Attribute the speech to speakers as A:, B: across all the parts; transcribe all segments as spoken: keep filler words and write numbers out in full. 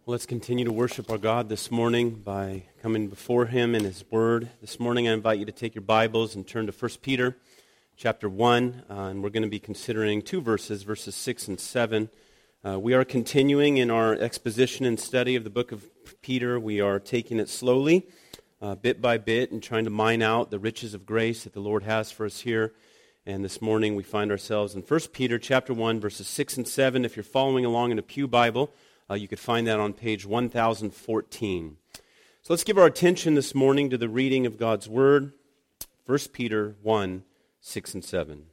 A: Well, let's continue to worship our God this morning by coming before Him in His Word. This morning I invite you to take your Bibles and turn to First Peter chapter one, uh, and we're going to be considering two verses, verses six and seven. Uh, we are continuing in our exposition and study of the book of Peter. We are taking it slowly, uh, bit by bit, and trying to mine out the riches of grace that the Lord has for us here. And this morning we find ourselves in First Peter chapter one, verses six and seven. If you're following along in a pew Bible, Uh, you could find that on page one thousand fourteen. So let's give our attention this morning to the reading of God's Word, First Peter one, six and seven.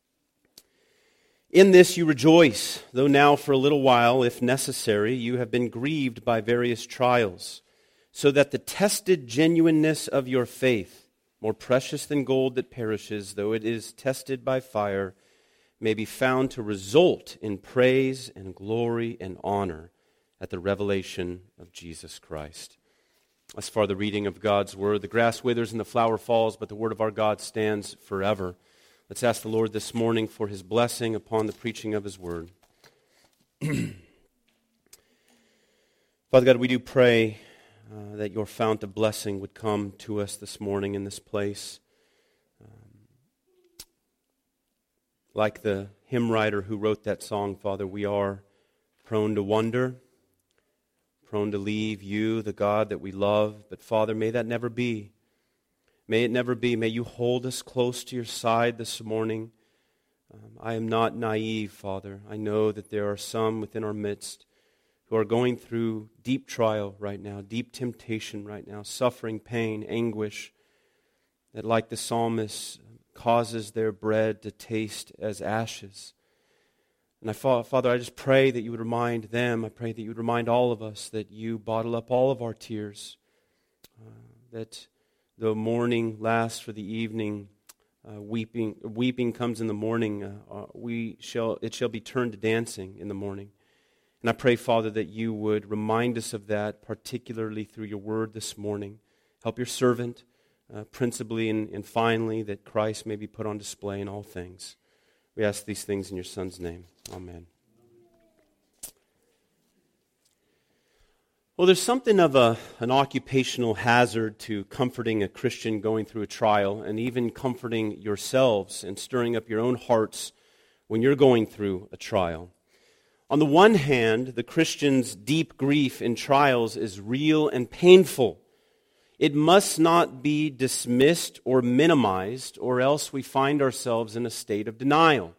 A: In this you rejoice, though now for a little while, if necessary, you have been grieved by various trials, so that the tested genuineness of your faith, more precious than gold that perishes, though it is tested by fire, may be found to result in praise and glory and honor at the revelation of Jesus Christ. As far the reading of God's Word, the grass withers and the flower falls, but the Word of our God stands forever. Let's ask the Lord this morning for His blessing upon the preaching of His Word. Father God, we do pray uh, that your fount of blessing would come to us this morning in this place. Um, like the hymn writer who wrote that song, Father, we are prone to wonder, prone to leave you, the God that we love. But Father, may that never be. May it never be. May you hold us close to your side this morning. Um, I am not naive, Father. I know that there are some within our midst who are going through deep trial right now, deep temptation right now, suffering, pain, anguish, that like the psalmist causes their bread to taste as ashes. And I, Father, I just pray that you would remind them, I pray that you would remind all of us that you bottle up all of our tears, uh, that though mourning lasts for the evening, uh, weeping weeping comes in the morning, uh, uh, we shall it shall be turned to dancing in the morning. And I pray, Father, that you would remind us of that, particularly through your word this morning. Help your servant, uh, principally and, and finally, that Christ may be put on display in all things. We ask these things in your Son's name. Amen. Well, there's something of a, an occupational hazard to comforting a Christian going through a trial, and even comforting yourselves and stirring up your own hearts when you're going through a trial. On the one hand, the Christian's deep grief in trials is real and painful. It must not be dismissed or minimized, or else we find ourselves in a state of denial.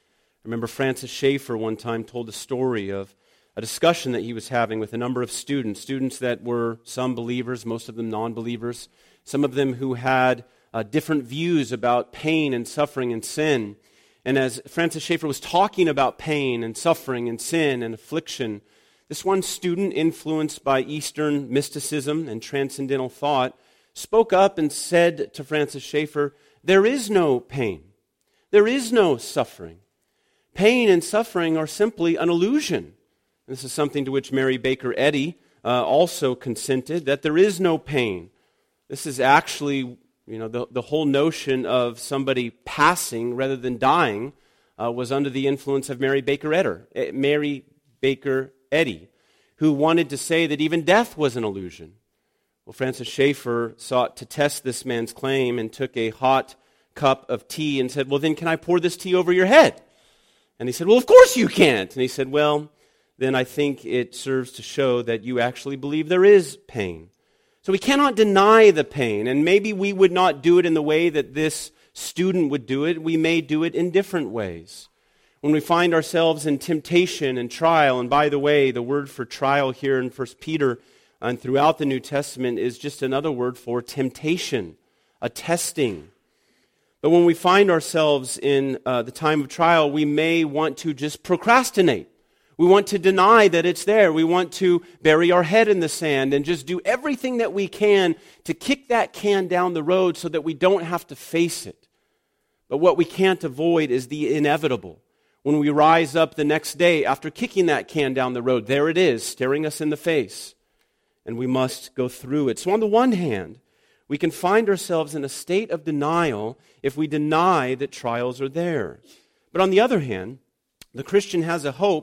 A: I remember Francis Schaeffer one time told a story of a discussion that he was having with a number of students, students that were some believers, most of them non-believers, some of them who had uh, different views about pain and suffering and sin. And as Francis Schaeffer was talking about pain and suffering and sin and affliction, this one student, influenced by Eastern mysticism and transcendental thought, spoke up and said to Francis Schaeffer, "There is no pain. There is no suffering. Pain and suffering are simply an illusion." And this is something to which Mary Baker Eddy uh, also consented, that there is no pain. This is actually, you know, the, the whole notion of somebody passing rather than dying uh, was under the influence of Mary Baker Eddy. Mary Baker Eddy, who wanted to say that even death was an illusion. Well, Francis Schaeffer sought to test this man's claim and took a hot cup of tea and said, "Well, then can I pour this tea over your head?" And he said, "Well, of course you can't." And he said, "Well, then I think it serves to show that you actually believe there is pain." So we cannot deny the pain, and maybe we would not do it in the way that this student would do it. We may do it in different ways. When we find ourselves in temptation and trial, and by the way, the word for trial here in First Peter and throughout the New Testament is just another word for temptation, a testing. But when we find ourselves in uh, the time of trial, we may want to just procrastinate. We want to deny that it's there. We want to bury our head in the sand and just do everything that we can to kick that can down the road so that we don't have to face it. But what we can't avoid is the inevitable. When we rise up the next day after kicking that can down the road, there it is, staring us in the face. And we must go through it. So on the one hand, we can find ourselves in a state of denial if we deny that trials are there. But on the other hand, the Christian has a hope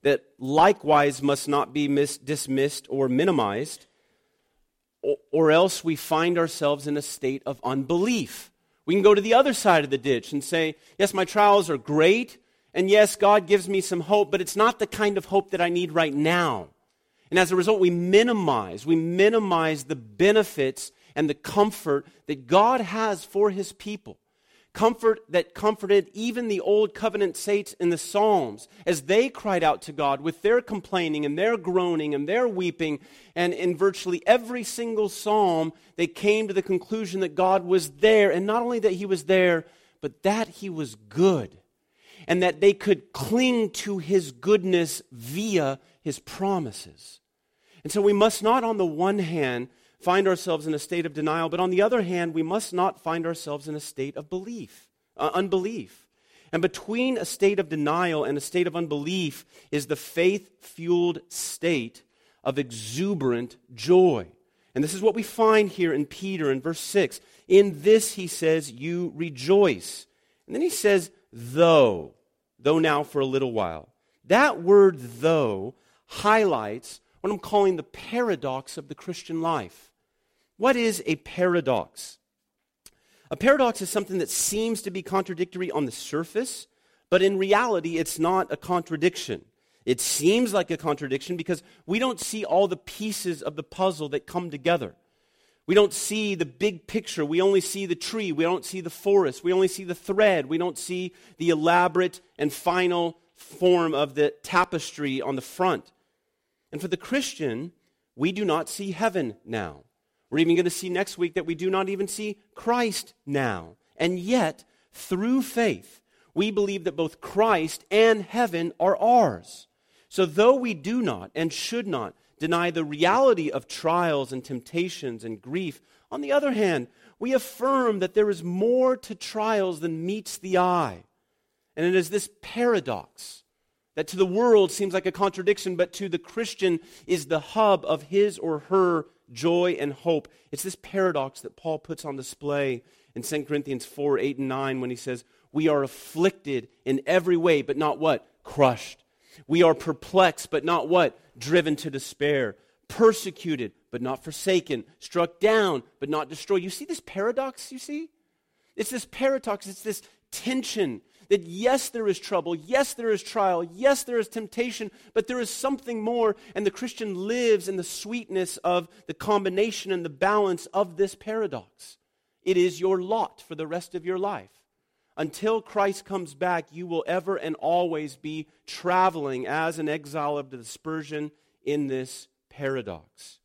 A: that likewise must not be mis- dismissed or minimized, or, or else we find ourselves in a state of unbelief. We can go to the other side of the ditch and say, yes, my trials are great, and yes, God gives me some hope, but it's not the kind of hope that I need right now. And as a result, we minimize, we minimize the benefits and the comfort that God has for his people. Comfort that comforted even the old covenant saints in the Psalms as they cried out to God with their complaining and their groaning and their weeping. And in virtually every single psalm, they came to the conclusion that God was there. And not only that he was there, but that he was good. And that they could cling to his goodness via his promises. And so we must not, on the one hand, find ourselves in a state of denial, but on the other hand, we must not find ourselves in a state of belief, uh, unbelief. And between a state of denial and a state of unbelief is the faith-fueled state of exuberant joy. And this is what we find here in Peter in verse six. In this, he says, you rejoice. And then he says, though, though now for a little while. That word, though, highlights what I'm calling the paradox of the Christian life. What is a paradox? A paradox is something that seems to be contradictory on the surface, but in reality, it's not a contradiction. It seems like a contradiction because we don't see all the pieces of the puzzle that come together. We don't see the big picture. We only see the tree. We don't see the forest. We only see the thread. We don't see the elaborate and final form of the tapestry on the front. And for the Christian, we do not see heaven now. We're even going to see next week that we do not even see Christ now. And yet, through faith, we believe that both Christ and heaven are ours. So though we do not and should not deny the reality of trials and temptations and grief, on the other hand, we affirm that there is more to trials than meets the eye. And it is this paradox that to the world seems like a contradiction, but to the Christian is the hub of his or her joy and hope. It's this paradox that Paul puts on display in Second Corinthians four, eight, and nine when he says, we are afflicted in every way, but not what? Crushed. We are perplexed, but not what? Driven to despair. Persecuted, but not forsaken. Struck down, but not destroyed. You see this paradox, you see? It's this paradox, it's this tension that yes, there is trouble, yes, there is trial, yes, there is temptation, but there is something more, and the Christian lives in the sweetness of the combination and the balance of this paradox. It is your lot for the rest of your life. Until Christ comes back, you will ever and always be traveling as an exile of the dispersion in this paradox.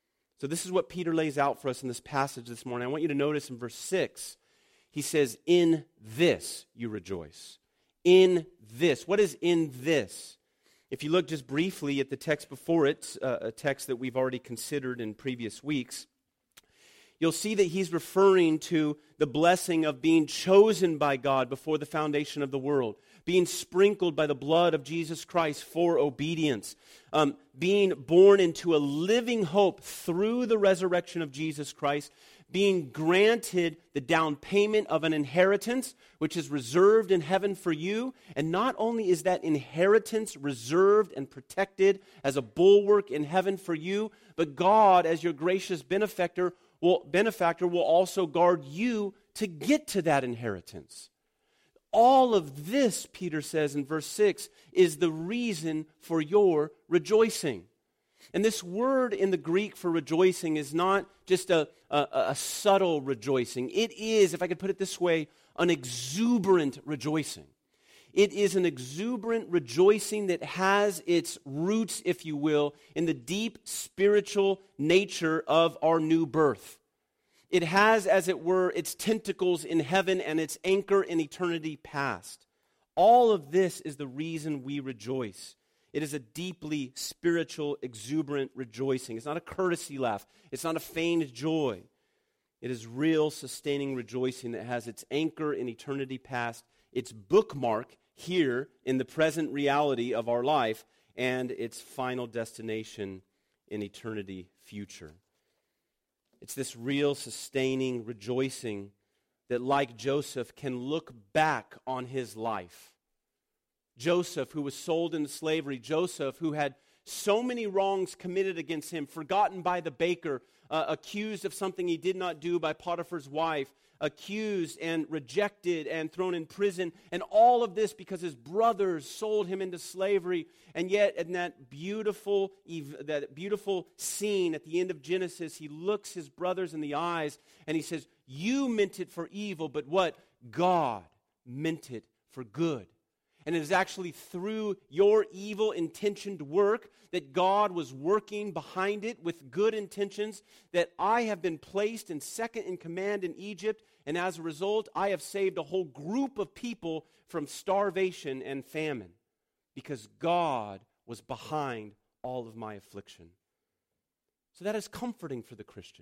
A: So this is what Peter lays out for us in this passage this morning. I want you to notice in verse six, he says, in this you rejoice. In this. What is in this? If you look just briefly at the text before it, uh, a text that we've already considered in previous weeks, you'll see that he's referring to the blessing of being chosen by God before the foundation of the world, being sprinkled by the blood of Jesus Christ for obedience, um, being born into a living hope through the resurrection of Jesus Christ, being granted the down payment of an inheritance which is reserved in heaven for you. And not only is that inheritance reserved and protected as a bulwark in heaven for you, but God, as your gracious benefactor, will, benefactor, will also guard you to get to that inheritance. All of this, Peter says in verse six, is the reason for your rejoicing. And this word in the Greek for rejoicing is not just a, a, a subtle rejoicing. It is, if I could put it this way, an exuberant rejoicing. It is an exuberant rejoicing that has its roots, if you will, in the deep spiritual nature of our new birth. It has, as it were, its tentacles in heaven and its anchor in eternity past. All of this is the reason we rejoice. It is a deeply spiritual, exuberant rejoicing. It's not a courtesy laugh. It's not a feigned joy. It is real, sustaining rejoicing that has its anchor in eternity past, its bookmark here in the present reality of our life, and its final destination in eternity future. It's this real, sustaining rejoicing that, like Joseph, can look back on his life. Joseph, who was sold into slavery. Joseph, who had so many wrongs committed against him, forgotten by the baker, uh, accused of something he did not do by Potiphar's wife, accused and rejected and thrown in prison, and all of this because his brothers sold him into slavery. And yet, in that beautiful, that beautiful scene at the end of Genesis, he looks his brothers in the eyes and he says, "You meant it for evil, but what? God meant it for good." And it is actually through your evil intentioned work that God was working behind it with good intentions, that I have been placed in second in command in Egypt, and as a result, I have saved a whole group of people from starvation and famine, because God was behind all of my affliction. So that is comforting for the Christian.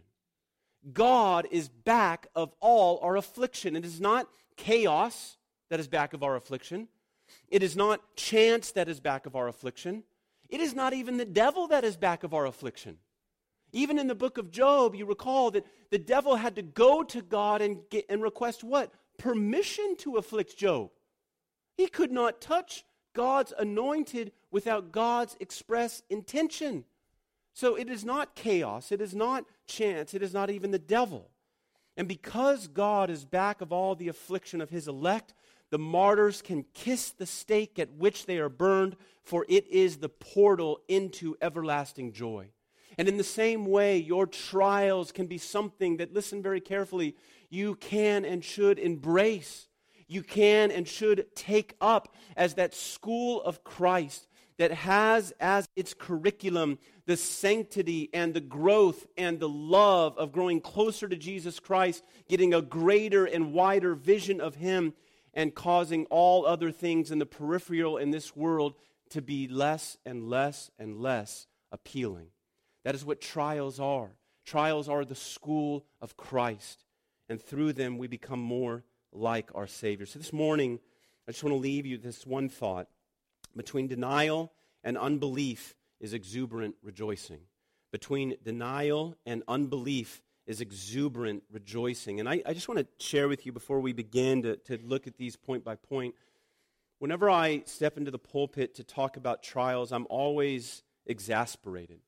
A: God is back of all our affliction. It is not chaos that is back of our affliction. It is not chance that is back of our affliction. It is not even the devil that is back of our affliction. Even in the book of Job, you recall that the devil had to go to God and get, and request what? Permission to afflict Job. He could not touch God's anointed without God's express intention. So it is not chaos. It is not chance. It is not even the devil. And because God is back of all the affliction of his elect, the martyrs can kiss the stake at which they are burned, for it is the portal into everlasting joy. And in the same way, your trials can be something that, listen very carefully, you can and should embrace. You can and should take up as that school of Christ that has as its curriculum the sanctity and the growth and the love of growing closer to Jesus Christ, getting a greater and wider vision of Him, and causing all other things in the peripheral in this world to be less and less and less appealing. That is what trials are. Trials are the school of Christ, and through them we become more like our Savior. So this morning, I just want to leave you this one thought. Between denial and unbelief is exuberant rejoicing. Between denial and unbelief is exuberant rejoicing. And I, I just want to share with you before we begin to, to look at these point by point. Whenever I step into the pulpit to talk about trials, I'm always exasperated.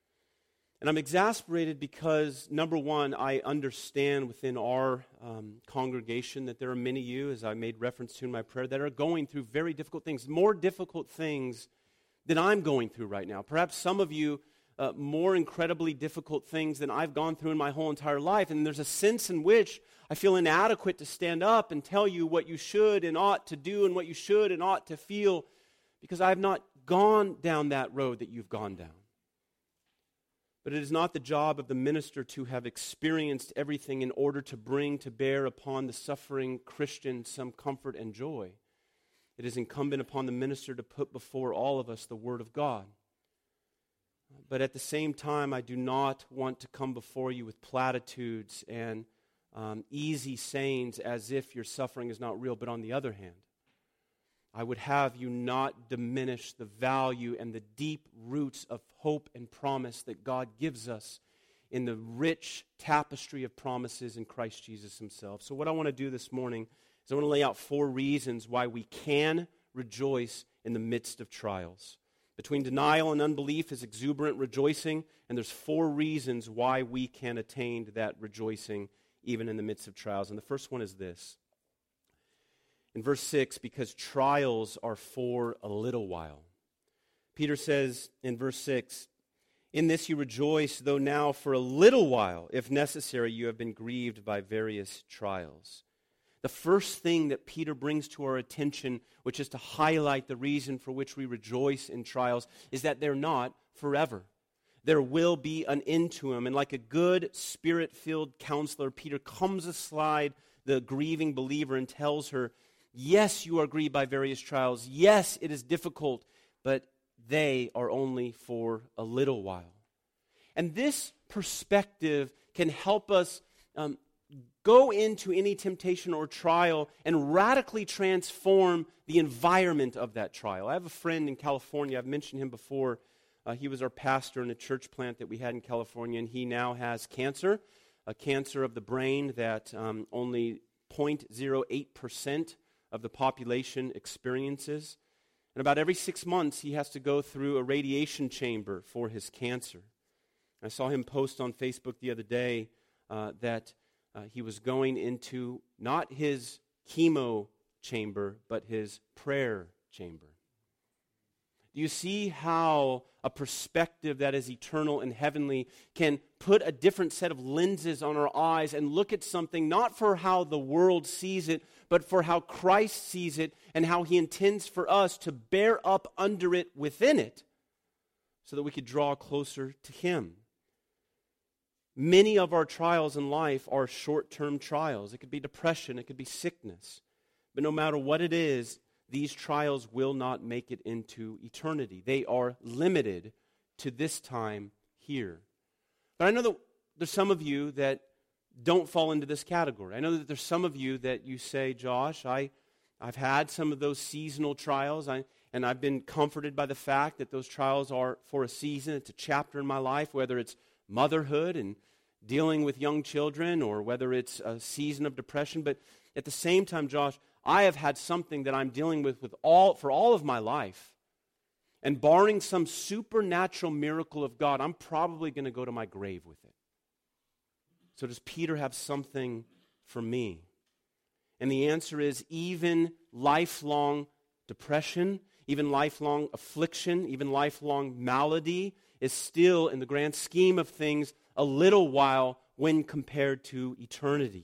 A: And I'm exasperated because, number one, I understand within our um, congregation that there are many of you, as I made reference to in my prayer, that are going through very difficult things, more difficult things than I'm going through right now. Perhaps some of you Uh, more incredibly difficult things than I've gone through in my whole entire life. And there's a sense in which I feel inadequate to stand up and tell you what you should and ought to do and what you should and ought to feel, because I have not gone down that road that you've gone down. But it is not the job of the minister to have experienced everything in order to bring to bear upon the suffering Christian some comfort and joy. It is incumbent upon the minister to put before all of us the Word of God. But at the same time, I do not want to come before you with platitudes and um, easy sayings as if your suffering is not real. But on the other hand, I would have you not diminish the value and the deep roots of hope and promise that God gives us in the rich tapestry of promises in Christ Jesus Himself. So what I want to do this morning is I want to lay out four reasons why we can rejoice in the midst of trials. Between denial and unbelief is exuberant rejoicing, and there's four reasons why we can attain that rejoicing even in the midst of trials. And the first one is this. In verse six, because trials are for a little while. Peter says in verse six, "In this you rejoice, though now for a little while, if necessary, you have been grieved by various trials." The first thing that Peter brings to our attention, which is to highlight the reason for which we rejoice in trials, is that they're not forever. There will be an end to them. And like a good Spirit-filled counselor, Peter comes aside the grieving believer and tells her, yes, you are grieved by various trials. Yes, it is difficult, but they are only for a little while. And this perspective can help us um, go into any temptation or trial and radically transform the environment of that trial. I have a friend in California. I've mentioned him before. Uh, he was our pastor in a church plant that we had in California, and he now has cancer, a cancer of the brain that um, only zero point zero eight percent of the population experiences. And about every six months, he has to go through a radiation chamber for his cancer. I saw him post on Facebook the other day uh, that uh, he was going into not his chemo chamber, but his prayer chamber. Do you see how a perspective that is eternal and heavenly can put a different set of lenses on our eyes and look at something not for how the world sees it, but for how Christ sees it and how he intends for us to bear up under it within it so that we could draw closer to him? Many of our trials in life are short-term trials. It could be depression, it could be sickness. But no matter what it is, these trials will not make it into eternity. They are limited to this time here. But I know that there's some of you that don't fall into this category. I know that there's some of you that you say, Josh, I, I've had some of those seasonal trials, I, and I've been comforted by the fact that those trials are for a season. It's a chapter in my life, whether it's motherhood and dealing with young children or whether it's a season of depression. But at the same time, Josh, I have had something that I'm dealing with, with all for all of my life. And barring some supernatural miracle of God, I'm probably going to go to my grave with it. So does Peter have something for me? And the answer is even lifelong depression, even lifelong affliction, even lifelong malady is still, in the grand scheme of things, a little while when compared to eternity.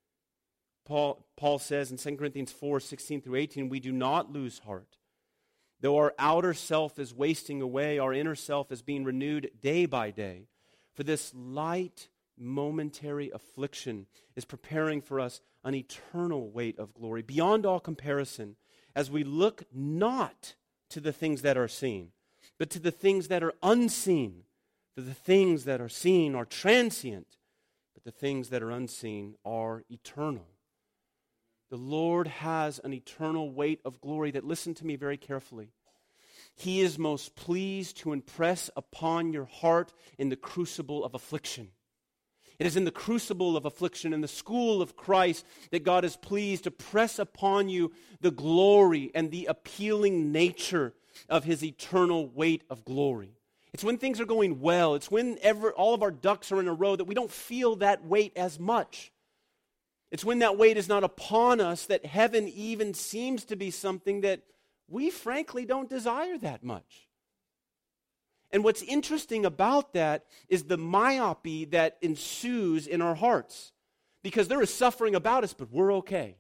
A: Paul, Paul says in Second Corinthians four, sixteen through eighteen, we do not lose heart. Though our outer self is wasting away, our inner self is being renewed day by day. For this light, momentary affliction is preparing for us an eternal weight of glory, beyond all comparison, as we look not to the things that are seen, but to the things that are unseen. For the things that are seen are transient, but the things that are unseen are eternal. The Lord has an eternal weight of glory that, listen to me very carefully, He is most pleased to impress upon your heart in the crucible of affliction. It is in the crucible of affliction, in the school of Christ, that God is pleased to press upon you the glory and the appealing nature of His eternal weight of glory. It's when things are going well, it's when ever, all of our ducks are in a row that we don't feel that weight as much. It's when that weight is not upon us that heaven even seems to be something that we frankly don't desire that much. And what's interesting about that is the myopy that ensues in our hearts. Because there is suffering about us, but we're okay.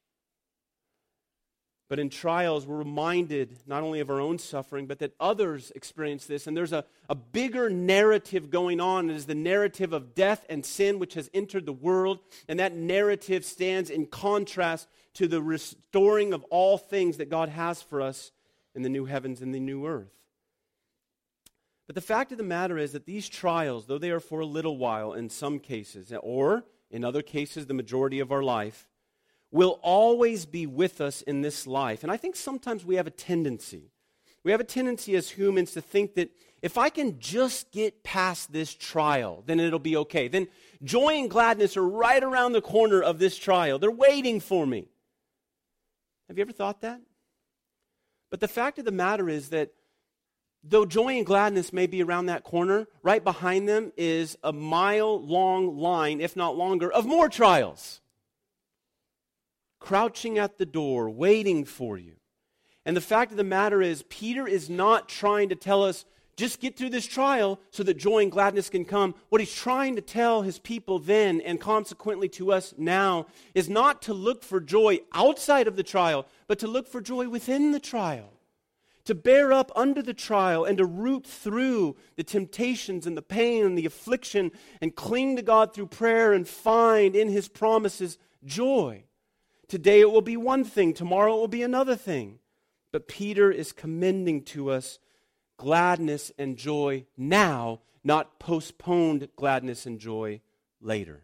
A: But in trials, we're reminded not only of our own suffering, but that others experience this. And there's a, a bigger narrative going on. It is the narrative of death and sin which has entered the world. And that narrative stands in contrast to the restoring of all things that God has for us in the new heavens and the new earth. But the fact of the matter is that these trials, though they are for a little while in some cases, or in other cases the majority of our life, will always be with us in this life. And I think sometimes we have a tendency. We have a tendency as humans to think that if I can just get past this trial, then it'll be okay. Then joy and gladness are right around the corner of this trial. They're waiting for me. Have you ever thought that? But the fact of the matter is that though joy and gladness may be around that corner, right behind them is a mile-long line, if not longer, of more trials. Crouching at the door, waiting for you. And the fact of the matter is, Peter is not trying to tell us, just get through this trial so that joy and gladness can come. What he's trying to tell his people then, and consequently to us now, is not to look for joy outside of the trial, but to look for joy within the trial. To bear up under the trial and to root through the temptations and the pain and the affliction and cling to God through prayer and find in His promises joy. Today it will be one thing, tomorrow it will be another thing. But Peter is commending to us gladness and joy now, not postponed gladness and joy later.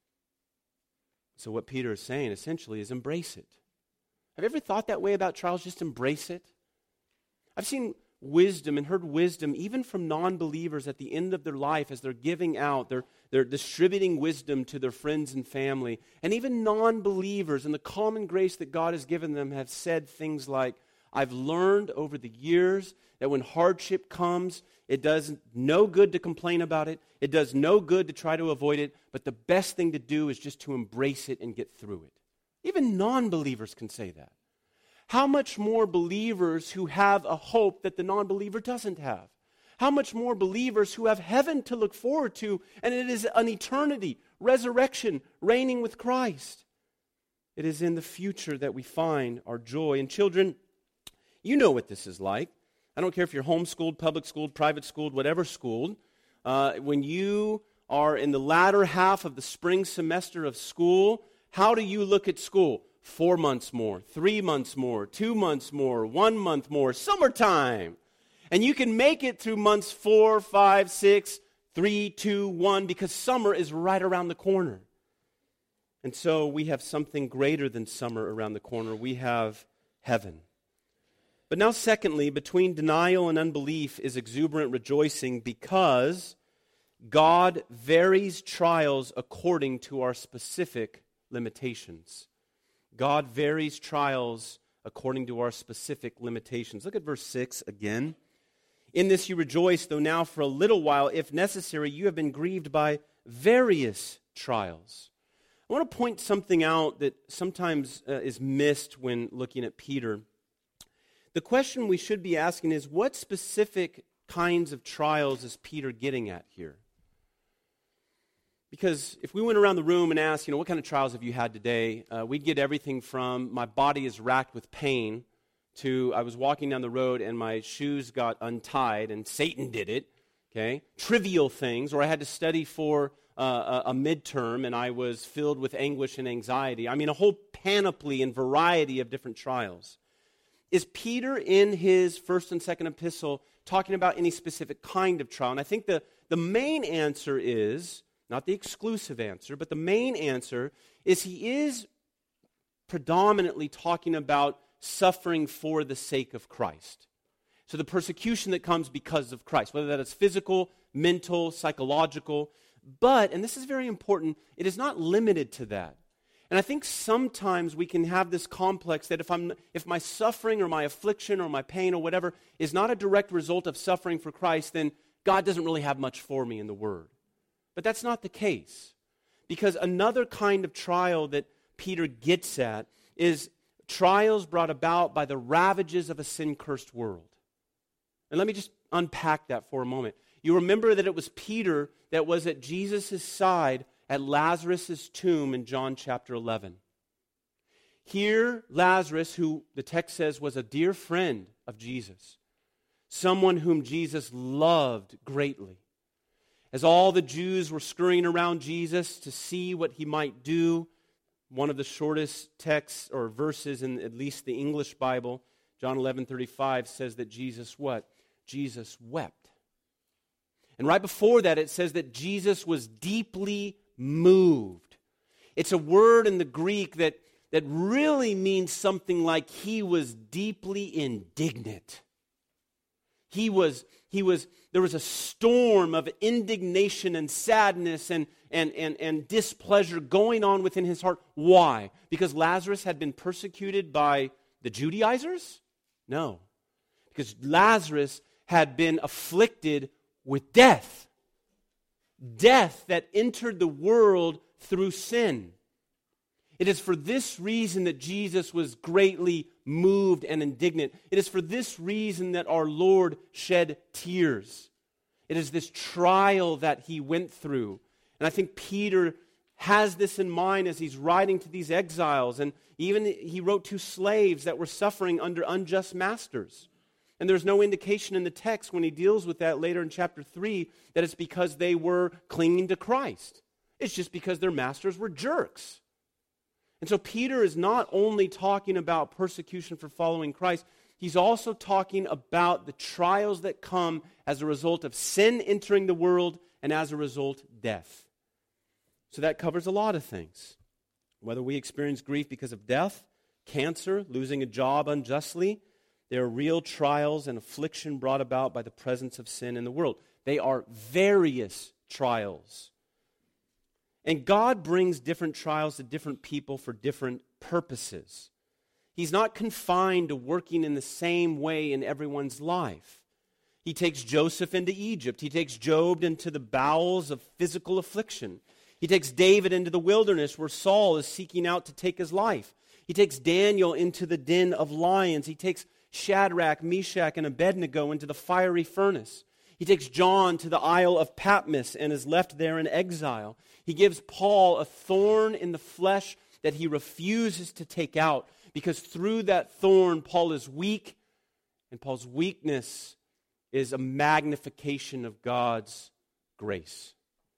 A: So what Peter is saying essentially is embrace it. Have you ever thought that way about trials? Just embrace it. I've seen wisdom and heard wisdom even from non-believers at the end of their life as they're giving out, they're, they're distributing wisdom to their friends and family. And even non-believers in the common grace that God has given them have said things like, I've learned over the years that when hardship comes, it does no good to complain about it. It does no good to try to avoid it. But the best thing to do is just to embrace it and get through it. Even non-believers can say that. How much more believers who have a hope that the non-believer doesn't have? How much more believers who have heaven to look forward to, and it is an eternity, resurrection, reigning with Christ. It is in the future that we find our joy. And children, you know what this is like. I don't care if you're homeschooled, public schooled, private schooled, whatever schooled. Uh, when you are in the latter half of the spring semester of school, how do you look at school? Four months more, three months more, two months more, one month more, summertime. And you can make it through months four, five, six, three, two, one, because summer is right around the corner. And so we have something greater than summer around the corner. We have heaven. But now secondly, between denial and unbelief is exuberant rejoicing, because God varies trials according to our specific limitations. God varies trials according to our specific limitations. Look at verse six again. In this you rejoice, though now for a little while, if necessary, you have been grieved by various trials. I want to point something out that sometimes uh, is missed when looking at Peter. The question we should be asking is, what specific kinds of trials is Peter getting at here? Because if we went around the room and asked, you know, what kind of trials have you had today, uh, we'd get everything from my body is racked with pain to I was walking down the road and my shoes got untied and Satan did it, okay? Trivial things, or I had to study for uh, a, a midterm and I was filled with anguish and anxiety. I mean, a whole panoply and variety of different trials. Is Peter in his first and second epistle talking about any specific kind of trial? And I think the, the main answer is, not the exclusive answer, but the main answer is he is predominantly talking about suffering for the sake of Christ. So the persecution that comes because of Christ, whether that is physical, mental, psychological. But, and this is very important, it is not limited to that. And I think sometimes we can have this complex that if I'm, if my suffering or my affliction or my pain or whatever is not a direct result of suffering for Christ, then God doesn't really have much for me in the Word. But that's not the case. Because another kind of trial that Peter gets at is trials brought about by the ravages of a sin-cursed world. And let me just unpack that for a moment. You remember that it was Peter that was at Jesus' side at Lazarus' tomb in John chapter eleven. Here, Lazarus, who the text says was a dear friend of Jesus, someone whom Jesus loved greatly. As all the Jews were scurrying around Jesus to see what he might do, one of the shortest texts or verses in at least the English Bible, John eleven thirty-five, says that Jesus what? Jesus wept. And right before that, it says that Jesus was deeply moved. It's a word in the Greek that, that really means something like he was deeply indignant. He was, he was, there was a storm of indignation and sadness and, and, and, and displeasure going on within his heart. Why? Because Lazarus had been persecuted by the Judaizers? No. Because Lazarus had been afflicted with death. Death that entered the world through sin. It is for this reason that Jesus was greatly moved and indignant. It is for this reason that our Lord shed tears. It is this trial that he went through. And I think Peter has this in mind as he's writing to these exiles. And even he wrote to slaves that were suffering under unjust masters. And there's no indication in the text when he deals with that later in chapter three that it's because they were clinging to Christ. It's just because their masters were jerks. And so Peter is not only talking about persecution for following Christ, he's also talking about the trials that come as a result of sin entering the world and as a result, death. So that covers a lot of things. Whether we experience grief because of death, cancer, losing a job unjustly, there are real trials and affliction brought about by the presence of sin in the world. They are various trials. And God brings different trials to different people for different purposes. He's not confined to working in the same way in everyone's life. He takes Joseph into Egypt. He takes Job into the bowels of physical affliction. He takes David into the wilderness where Saul is seeking out to take his life. He takes Daniel into the den of lions. He takes Shadrach, Meshach, and Abednego into the fiery furnace. He takes John to the Isle of Patmos and is left there in exile. He gives Paul a thorn in the flesh that he refuses to take out, because through that thorn, Paul is weak, and Paul's weakness is a magnification of God's grace.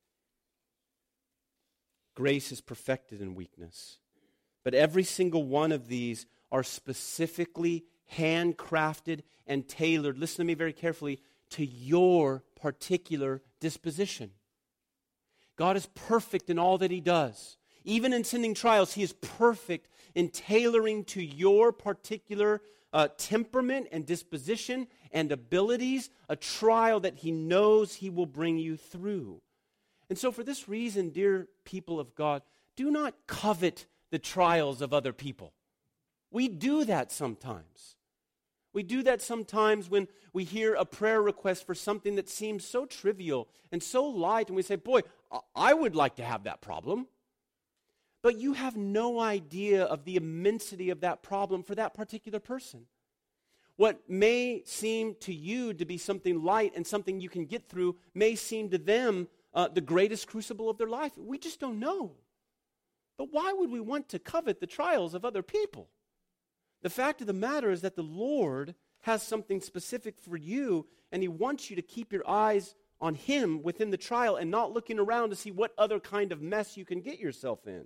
A: Grace is perfected in weakness. But every single one of these are specifically handcrafted and tailored, listen to me very carefully, to your particular disposition. God is perfect in all that He does. Even in sending trials, He is perfect in tailoring to your particular uh, temperament and disposition and abilities a trial that He knows He will bring you through. And so for this reason, dear people of God, do not covet the trials of other people. We do that sometimes. We do that sometimes when we hear a prayer request for something that seems so trivial and so light, and we say, boy, I would like to have that problem. But you have no idea of the immensity of that problem for that particular person. What may seem to you to be something light and something you can get through may seem to them uh, the greatest crucible of their life. We just don't know. But why would we want to covet the trials of other people? The fact of the matter is that the Lord has something specific for you, and He wants you to keep your eyes on Him within the trial and not looking around to see what other kind of mess you can get yourself in.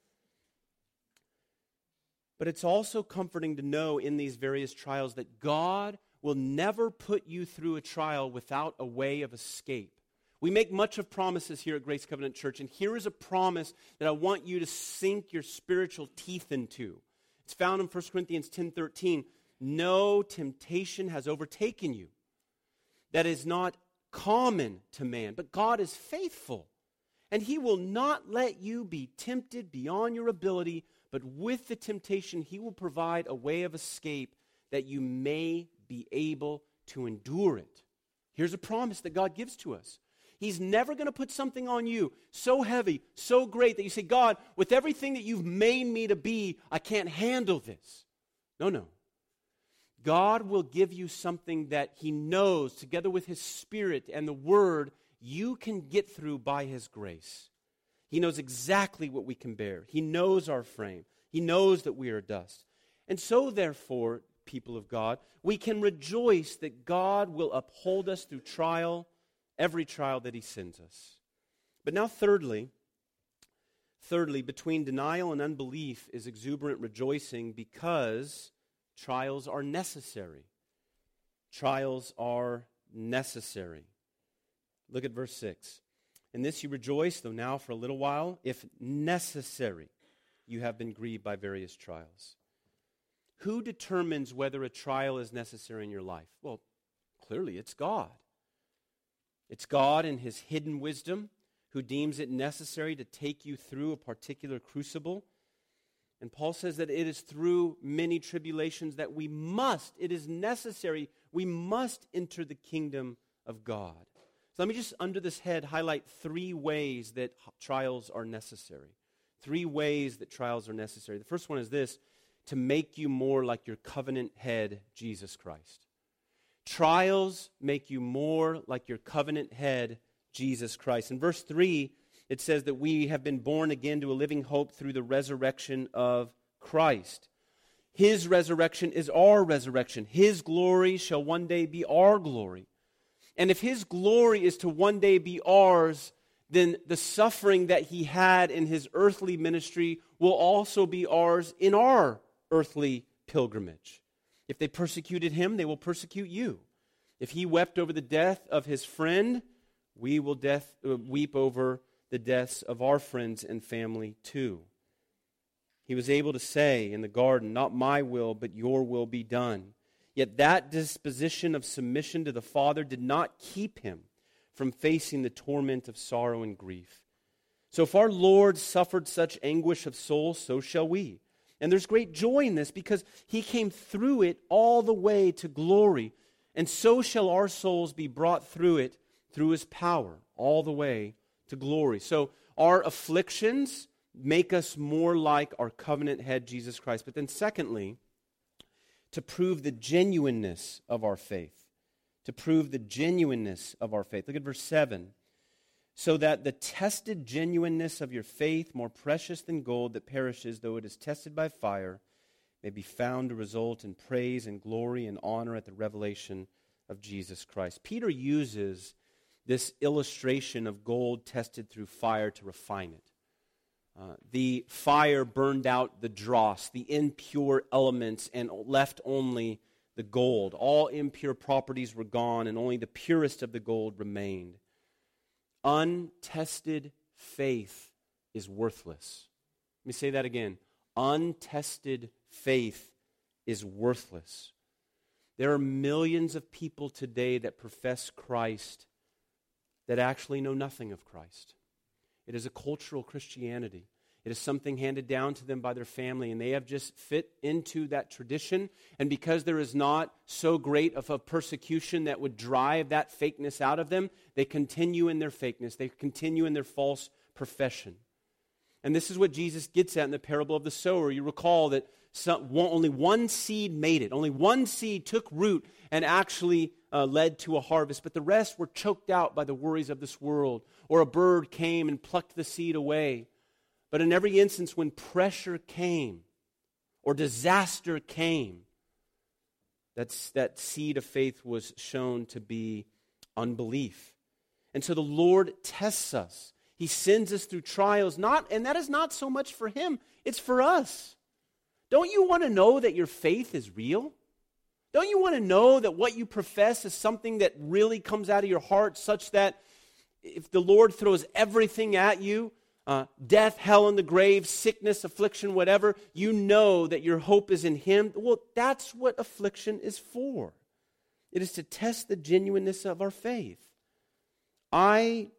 A: But it's also comforting to know in these various trials that God will never put you through a trial without a way of escape. We make much of promises here at Grace Covenant Church, and here is a promise that I want you to sink your spiritual teeth into. It's found in First Corinthians ten thirteen. No temptation has overtaken you that is not common to man, but God is faithful, and He will not let you be tempted beyond your ability, but with the temptation He will provide a way of escape that you may be able to endure it. Here's a promise that God gives to us. He's never going to put something on you so heavy, so great that you say, God, with everything that you've made me to be, I can't handle this. No, no. God will give you something that He knows, together with His Spirit and the Word, you can get through by His grace. He knows exactly what we can bear. He knows our frame. He knows that we are dust. And so, therefore, people of God, we can rejoice that God will uphold us through trial, every trial that He sends us. But now thirdly, thirdly, between denial and unbelief is exuberant rejoicing, because trials are necessary. Trials are necessary. Look at verse six. In this you rejoice, though now for a little while, if necessary, you have been grieved by various trials. Who determines whether a trial is necessary in your life? Well, clearly it's God. It's God in His hidden wisdom who deems it necessary to take you through a particular crucible. And Paul says that it is through many tribulations that we must, it is necessary, we must enter the kingdom of God. So let me just, under this head, highlight three ways that trials are necessary. Three ways that trials are necessary. The first one is this: to make you more like your covenant head, Jesus Christ. Trials make you more like your covenant head, Jesus Christ. In verse three, it says that we have been born again to a living hope through the resurrection of Christ. His resurrection is our resurrection. His glory shall one day be our glory. And if His glory is to one day be ours, then the suffering that He had in His earthly ministry will also be ours in our earthly pilgrimage. If they persecuted Him, they will persecute you. If He wept over the death of His friend, we will death, uh, weep over the deaths of our friends and family too. He was able to say in the garden, not my will, but your will be done. Yet that disposition of submission to the Father did not keep Him from facing the torment of sorrow and grief. So if our Lord suffered such anguish of soul, so shall we. And there's great joy in this because he came through it all the way to glory. And so shall our souls be brought through it through his power all the way to glory. So our afflictions make us more like our covenant head, Jesus Christ. But then secondly, to prove the genuineness of our faith. To prove the genuineness of our faith. Look at verse seven. So that the tested genuineness of your faith, more precious than gold that perishes, though it is tested by fire, may be found to result in praise and glory and honor at the revelation of Jesus Christ. Peter uses this illustration of gold tested through fire to refine it. Uh, the fire burned out the dross, the impure elements, and left only the gold. All impure properties were gone, and only the purest of the gold remained. Untested faith is worthless. Let me say that again. Untested faith is worthless. There are millions of people today that profess Christ that actually know nothing of Christ. It is a cultural Christianity. It is something handed down to them by their family, and they have just fit into that tradition. And because there is not so great of a persecution that would drive that fakeness out of them, they continue in their fakeness. They continue in their false profession. And this is what Jesus gets at in the parable of the sower. You recall that some, one, only one seed made it. Only one seed took root and actually uh, led to a harvest. But the rest were choked out by the worries of this world. Or a bird came and plucked the seed away. But in every instance, when pressure came or disaster came, that's, that seed of faith was shown to be unbelief. And so the Lord tests us. He sends us through trials, not, and that is not so much for Him, it's for us. Don't you want to know that your faith is real? Don't you want to know that what you profess is something that really comes out of your heart, such that if the Lord throws everything at you, Uh, death, hell, and the grave, sickness, affliction, whatever, you know that your hope is in Him? Well, that's what affliction is for. It is to test the genuineness of our faith. I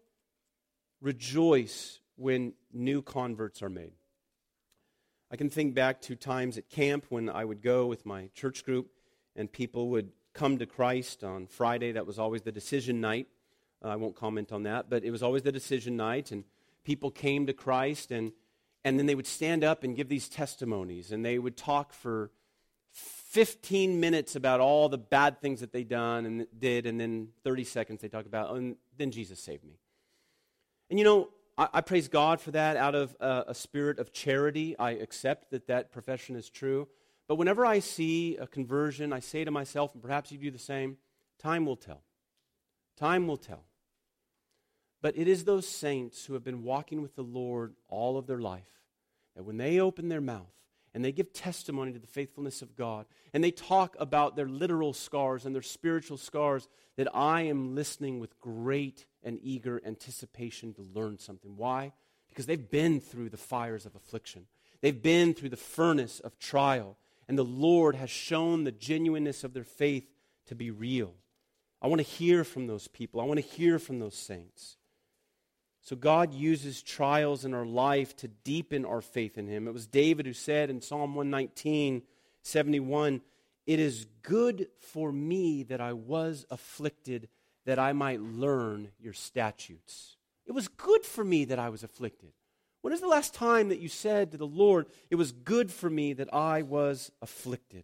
A: rejoice when new converts are made. I can think back to times at camp when I would go with my church group and people would come to Christ on Friday. That was always the decision night. Uh, I won't comment on that, but it was always the decision night, and people came to Christ, and, and then they would stand up and give these testimonies, and they would talk for fifteen minutes about all the bad things that they done and did, and then thirty seconds they talk about, oh, and then Jesus saved me. And you know, I, I praise God for that. Out of uh, a spirit of charity, I accept that that profession is true. But whenever I see a conversion, I say to myself, and perhaps you do the same, time will tell. Time will tell. But it is those saints who have been walking with the Lord all of their life that when they open their mouth and they give testimony to the faithfulness of God and they talk about their literal scars and their spiritual scars, that I am listening with great and eager anticipation to learn something. Why? Because they've been through the fires of affliction. They've been through the furnace of trial, and the Lord has shown the genuineness of their faith to be real. I want to hear from those people. I want to hear from those saints. So God uses trials in our life to deepen our faith in Him. It was David who said in Psalm one nineteen, seventy-one, "It is good for me that I was afflicted, that I might learn your statutes." It was good for me that I was afflicted. When is the last time that you said to the Lord, it was good for me that I was afflicted?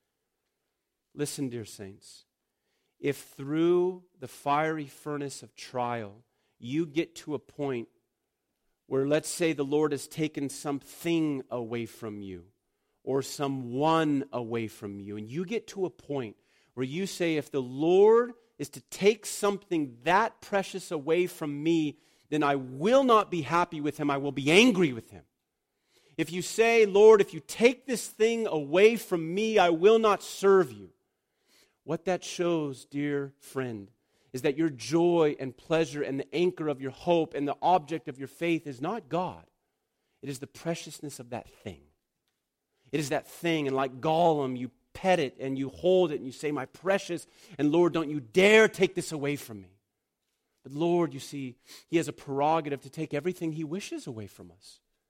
A: Listen, dear saints, if through the fiery furnace of trial you get to a point where, let's say, the Lord has taken something away from you or someone away from you, and you get to a point where you say, if the Lord is to take something that precious away from me, then I will not be happy with Him. I will be angry with Him. If you say, Lord, if you take this thing away from me, I will not serve you. What that shows, dear friend, is that your joy and pleasure and the anchor of your hope and the object of your faith is not God. It is the preciousness of that thing. It is that thing, and like Gollum, you pet it and you hold it and you say, my precious, and Lord, don't you dare take this away from me. But Lord, you see, He has a prerogative to take everything He wishes away from us.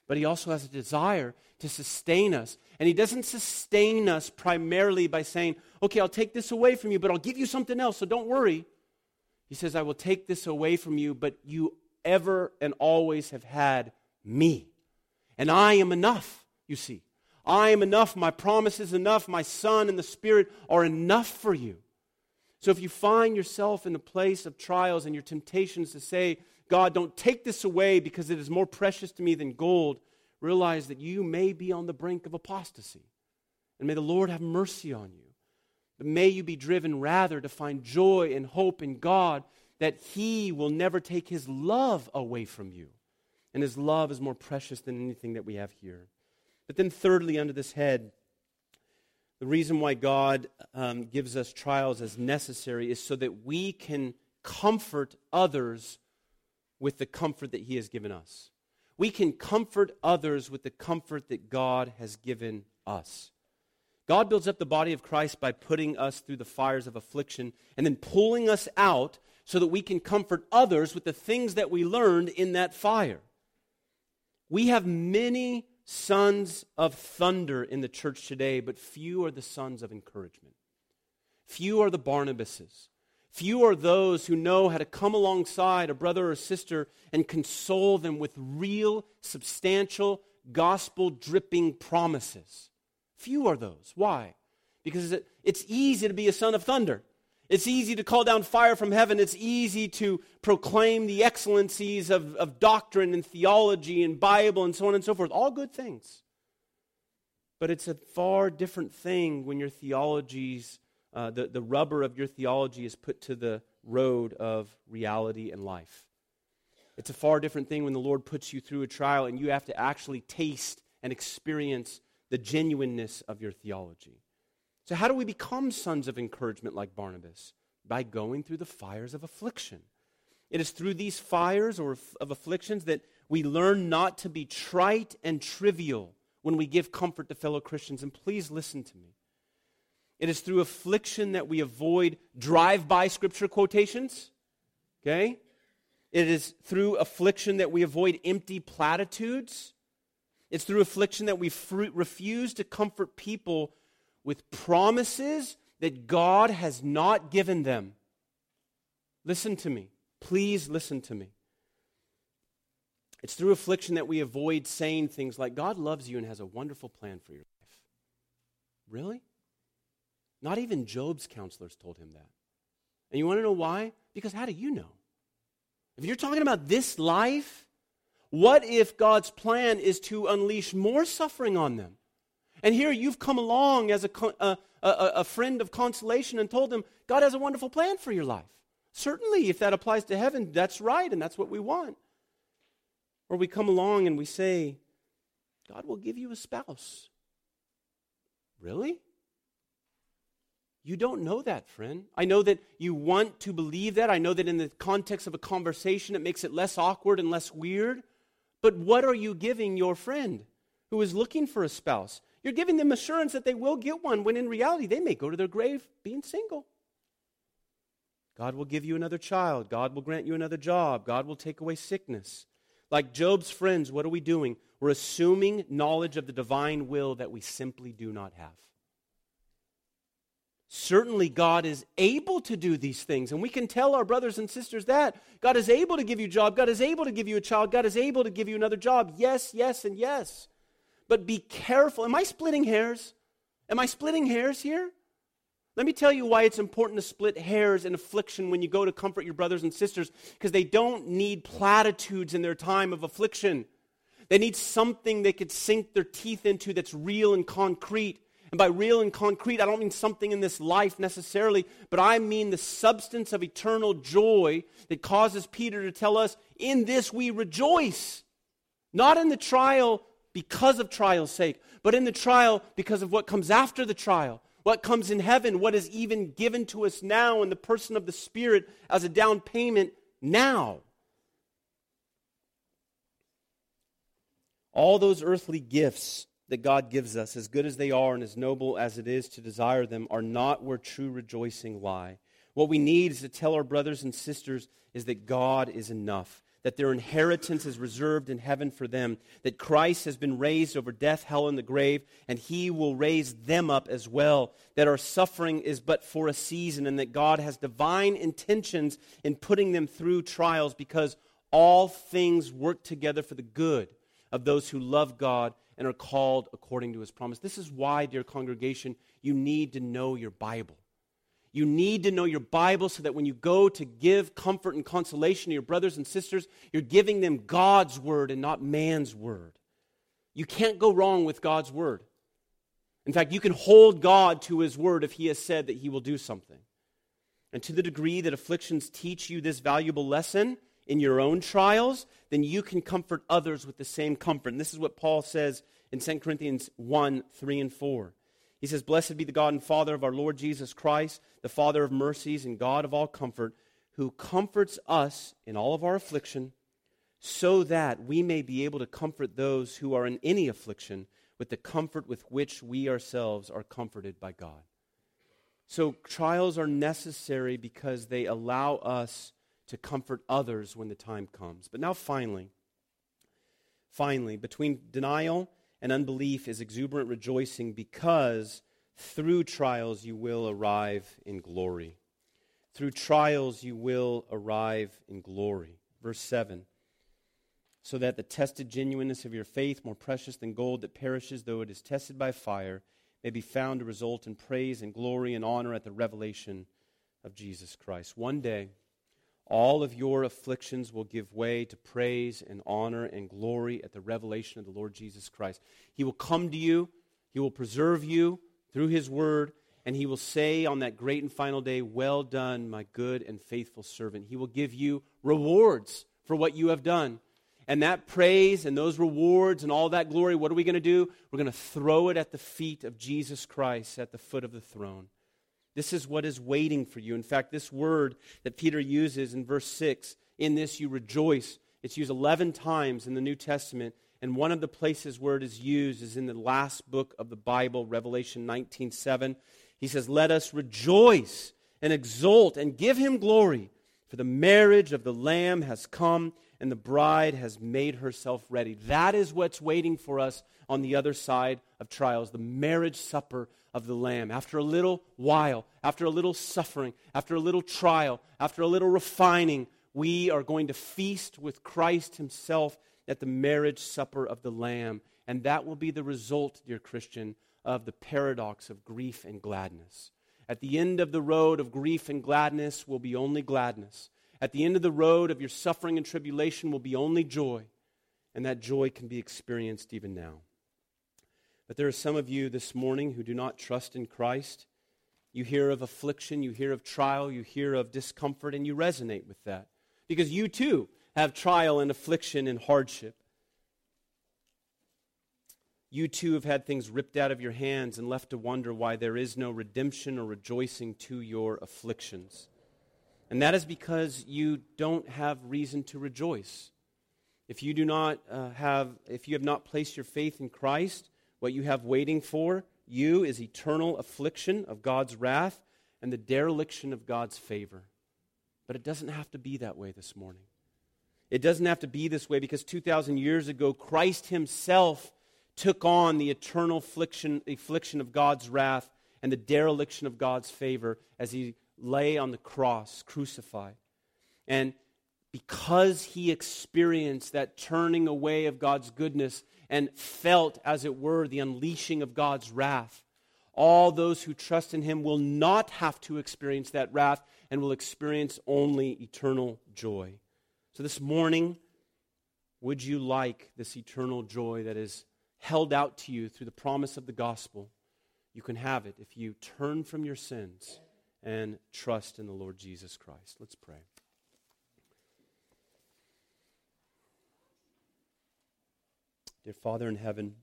A: But he also has a desire to sustain us. And he doesn't sustain us primarily by saying, okay, I'll take this away from you, but I'll give you something else, so don't worry. He says, I will take this away from you, but you ever and always have had me. And I am enough, you see. I am enough. My promise is enough. My Son and the Spirit are enough for you. So if you find yourself in the place of trials and your temptations to say, God, don't take this away because it is more precious to me than gold, realize that you may be on the brink of apostasy. And may the Lord have mercy on you. But may you be driven rather to find joy and hope in God that He will never take His love away from you. And His love is more precious than anything that we have here. But then thirdly, under this head, the reason why God um, gives us trials as necessary is so that we can comfort others with the comfort that He has given us. We can comfort others with the comfort that God has given us. God builds up the body of Christ by putting us through the fires of affliction and then pulling us out so that we can comfort others with the things that we learned in that fire. We have many sons of thunder in the church today, but few are the sons of encouragement. Few are the Barnabases. Few are those who know how to come alongside a brother or sister and console them with real, substantial, gospel-dripping promises. Few are those. Why? Because it's easy to be a son of thunder. It's easy to call down fire from heaven. It's easy to proclaim the excellencies of, of doctrine and theology and Bible and so on and so forth. All good things. But it's a far different thing when your theologies Uh, the, the rubber of your theology is put to the road of reality and life. It's a far different thing when the Lord puts you through a trial and you have to actually taste and experience the genuineness of your theology. So how do we become sons of encouragement like Barnabas? By going through the fires of affliction. It is through these fires or of afflictions that we learn not to be trite and trivial when we give comfort to fellow Christians. And please listen to me. It is through affliction that we avoid drive-by scripture quotations, okay? It is through affliction that we avoid empty platitudes. It's through affliction that we fr- refuse to comfort people with promises that God has not given them. Listen to me. Please listen to me. It's through affliction that we avoid saying things like, God loves you and has a wonderful plan for your life. Really? Not even Job's counselors told him that. And you want to know why? Because how do you know? If you're talking about this life, what if God's plan is to unleash more suffering on them? And here you've come along as a, a, a, a friend of consolation and told them, God has a wonderful plan for your life. Certainly, if that applies to heaven, that's right, and that's what we want. Or we come along and we say, God will give you a spouse. Really? You don't know that, friend. I know that you want to believe that. I know that in the context of a conversation, it makes it less awkward and less weird. But what are you giving your friend who is looking for a spouse? You're giving them assurance that they will get one, when in reality, they may go to their grave being single. God will give you another child. God will grant you another job. God will take away sickness. Like Job's friends, what are we doing? We're assuming knowledge of the divine will that we simply do not have. Certainly God is able to do these things, and we can tell our brothers and sisters that. God is able to give you a job. God is able to give you a child. God is able to give you another job. Yes, yes, and yes. But be careful. Am I splitting hairs? Am I splitting hairs here? Let me tell you why it's important to split hairs in affliction when you go to comfort your brothers and sisters, because they don't need platitudes in their time of affliction. They need something they could sink their teeth into that's real and concrete. And by real and concrete, I don't mean something in this life necessarily, but I mean the substance of eternal joy that causes Peter to tell us, in this we rejoice. Not in the trial because of trial's sake, but in the trial because of what comes after the trial. What comes in heaven, what is even given to us now in the person of the Spirit as a down payment now. All those earthly gifts that God gives us, as good as they are and as noble as it is to desire them, are not where true rejoicing lie. What we need is to tell our brothers and sisters is that God is enough, that their inheritance is reserved in heaven for them, that Christ has been raised over death, hell, and the grave, and He will raise them up as well, that our suffering is but for a season, and that God has divine intentions in putting them through trials, because all things work together for the good of those who love God and are called according to His promise. This is why, dear congregation, you need to know your Bible. You need to know your Bible so that when you go to give comfort and consolation to your brothers and sisters, you're giving them God's word and not man's word. You can't go wrong with God's word. In fact, you can hold God to His word if He has said that He will do something. And to the degree that afflictions teach you this valuable lesson in your own trials, then you can comfort others with the same comfort. And this is what Paul says in Second Corinthians one, three, and four. He says, "Blessed be the God and Father of our Lord Jesus Christ, the Father of mercies and God of all comfort, who comforts us in all of our affliction, so that we may be able to comfort those who are in any affliction with the comfort with which we ourselves are comforted by God." So trials are necessary because they allow us to comfort others when the time comes. But now finally, finally, between denial and unbelief is exuberant rejoicing, because through trials you will arrive in glory. Through trials you will arrive in glory. Verse seven, "So that the tested genuineness of your faith, more precious than gold that perishes though it is tested by fire, may be found to result in praise and glory and honor at the revelation of Jesus Christ." One day, all of your afflictions will give way to praise and honor and glory at the revelation of the Lord Jesus Christ. He will come to you, He will preserve you through His word, and He will say on that great and final day, "Well done, my good and faithful servant." He will give you rewards for what you have done. And that praise and those rewards and all that glory, what are we going to do? We're going to throw it at the feet of Jesus Christ at the foot of the throne. This is what is waiting for you. In fact, this word that Peter uses in verse six, "In this you rejoice," it's used eleven times in the New Testament, and one of the places where it is used is in the last book of the Bible, Revelation nineteen seven. He says, "Let us rejoice and exult and give Him glory, for the marriage of the Lamb has come, and the bride has made herself ready." That is what's waiting for us on the other side of trials, the marriage supper of the Lamb. After a little while, after a little suffering, after a little trial, after a little refining, we are going to feast with Christ Himself at the marriage supper of the Lamb. And that will be the result, dear Christian, of the paradox of grief and gladness. At the end of the road of grief and gladness will be only gladness. At the end of the road of your suffering and tribulation will be only joy. And that joy can be experienced even now. But there are some of you this morning who do not trust in Christ. You hear of affliction, you hear of trial, you hear of discomfort, and you resonate with that. Because you too have trial and affliction and hardship. You too have had things ripped out of your hands and left to wonder why there is no redemption or rejoicing to your afflictions. And that is because you don't have reason to rejoice. If you do not uh, have, if you have not placed your faith in Christ, what you have waiting for you is eternal affliction of God's wrath and the dereliction of God's favor. But it doesn't have to be that way this morning. It doesn't have to be this way because two thousand years ago, Christ Himself took on the eternal affliction, affliction of God's wrath and the dereliction of God's favor as He lay on the cross, crucified. And because He experienced that turning away of God's goodness and felt, as it were, the unleashing of God's wrath, all those who trust in Him will not have to experience that wrath and will experience only eternal joy. So this morning, would you like this eternal joy that is held out to you through the promise of the gospel? You can have it if you turn from your sins and trust in the Lord Jesus Christ. Let's pray. Dear Father in heaven,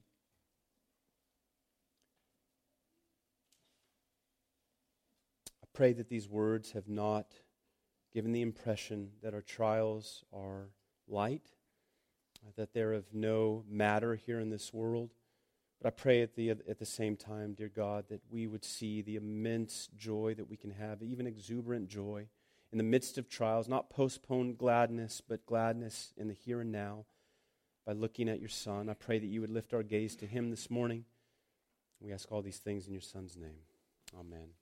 A: I pray that these words have not given the impression that our trials are light, that they're of no matter here in this world, But I pray at the, at the same time, dear God, that we would see the immense joy that we can have, even exuberant joy, in the midst of trials, not postponed gladness, but gladness in the here and now by looking at your Son. I pray that you would lift our gaze to Him this morning. We ask all these things in your Son's name. Amen.